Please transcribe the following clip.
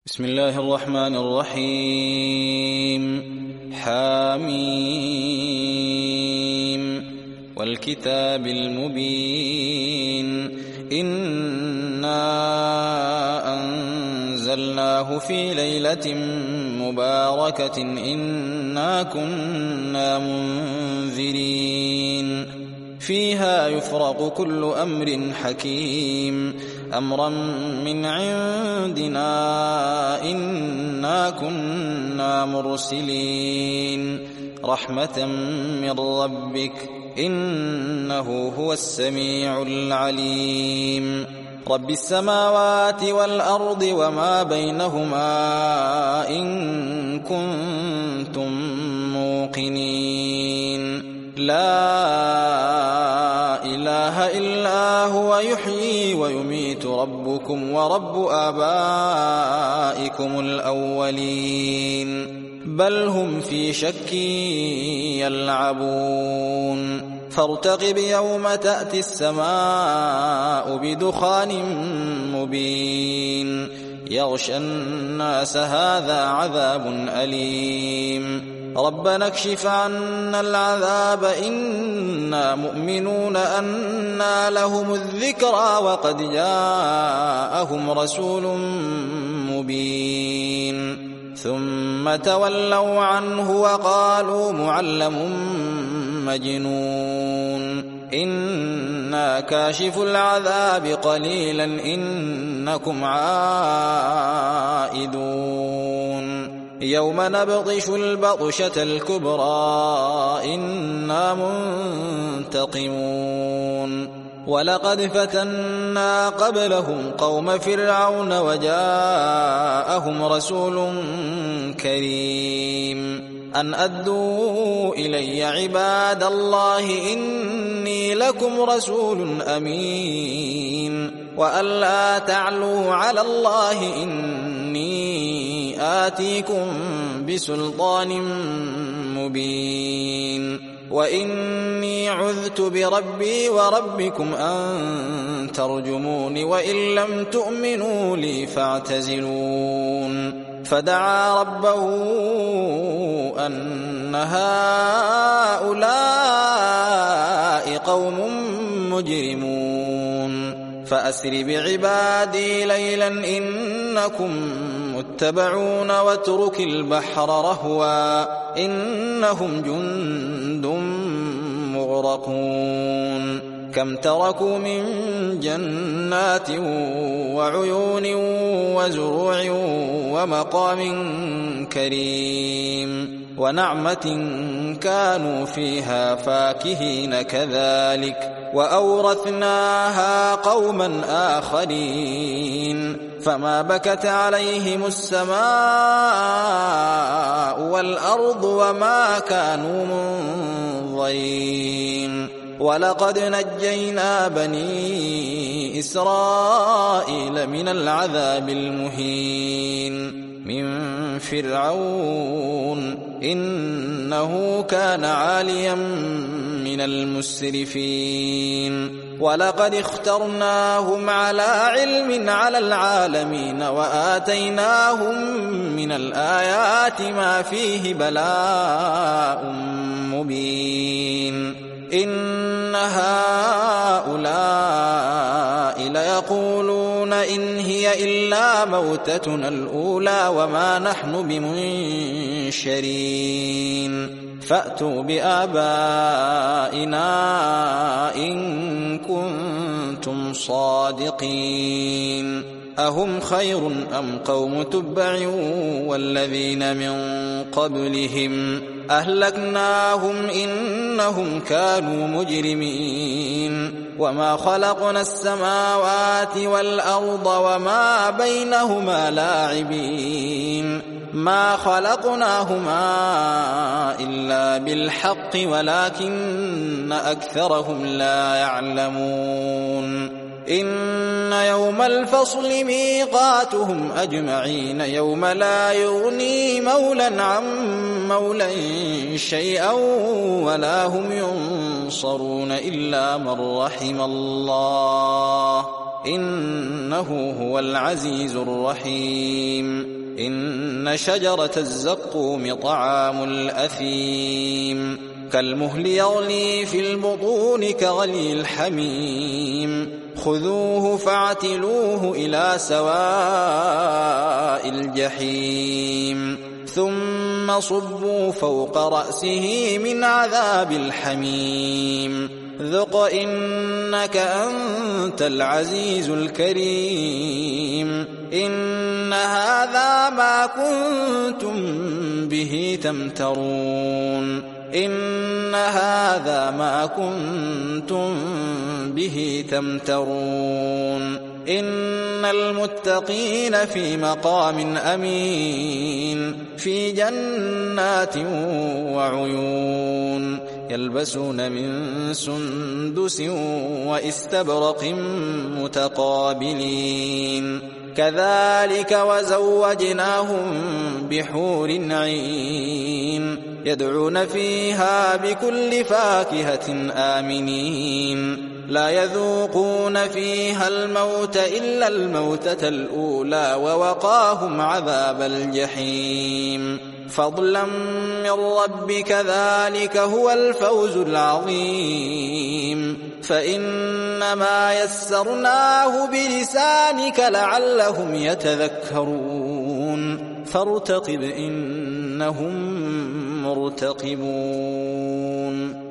بسم الله الرحمن الرحيم. حميم والكتاب المبين إنا أنزلناه في ليلة مباركة إنا كنا منذرين فيها يفرق كل أمر حكيم أمرا من عندنا إنا كنا مرسلين رحمة من ربك إنه هو السميع العليم رب السماوات والأرض وما بينهما إن كنتم موقنين لا إله إلا هو يحيي ويميت ربكم ورب آبائكم الأولين بل هم في شك يلعبون فارتقب يوم تأتي السماء بدخان مبين يغشى الناس هذا عذاب أليم ربنا اكشف عنا العذاب إنا مؤمنون أنى لهم الذكرى وقد جاءهم رسول مبين ثم تولوا عنه وقالوا معلم مجنون إنا كاشف العذاب قليلا إنكم عائدون يوم نبطش البطشة الكبرى إنا منتقمون ولقد فتنا قبلهم قوم فرعون وجاءهم رسول كريم أن أدوا إلي عباد الله إني لكم رسول أمين وأن لا تعلوا على الله إني آتيكم بسلطان مبين وإني عذت بربي وربكم أن ترجمون وإن لم تؤمنوا لي فاعتزلون فدعا ربه أن هؤلاء قوم مجرمون فأسر بعبادي ليلا إنكم متبعون واترك البحر رهوا إنهم جند مغرقون كم تركوا من جنات وعيون وزروع ومقام كريم ونعمة كانوا فيها فاكهين كذلك وأورثناها قوما آخرين فما بكت عليهم السماء والأرض وما كانوا منظرين ولقد نجينا بني إسرائيل من العذاب المهين من فرعون إنه كان عاليا من المسرفين ولقد اخترناهم على علم على العالمين وآتيناهم من الآيات ما فيه بلاء مبين إن هؤلاء ليقولون إن هي إلا موتتنا الأولى وما نحن بمنشرين فأتوا بآبائنا إن كنتم صادقين أهم خير أم قوم تبع والذين من قبلهم أهلكناهم إنهم كانوا مجرمين وما خلقنا السماوات والأرض وما بينهما لاعبين ما خلقناهما إلا بالحق ولكن أكثرهم لا يعلمون إن يوم الفصل ميقاتهم أجمعين يوم لا يغني مولا عن مولا شيئا ولا هم ينصرون إلا من رحم الله إنه هو العزيز الرحيم إن شجرة الزقوم طعام الأثيم كالمهل يغلي في البطون كغلي الحميم خذوه فاعتلوه إلى سواء الجحيم ثم صبوا فوق رأسه من عذاب الحميم ذق إنك أنت العزيز الكريم إن هذا ما كنتم به تمترون إن هذا ما كنتم به تمترون إن المتقين في مقام أمين في جنات وعيون يلبسون من سندس وإستبرق متقابلين كذلك وزوجناهم بحور عين يدعون فيها بكل فاكهة آمنين لا يذوقون فيها الموت إلا الموتة الأولى ووقاهم عذاب الجحيم فضلا من ربك ذلك هو الفوز العظيم فإنما يسرناه بلسانك لعلهم يتذكرون فارتقب إنهم مرتقبون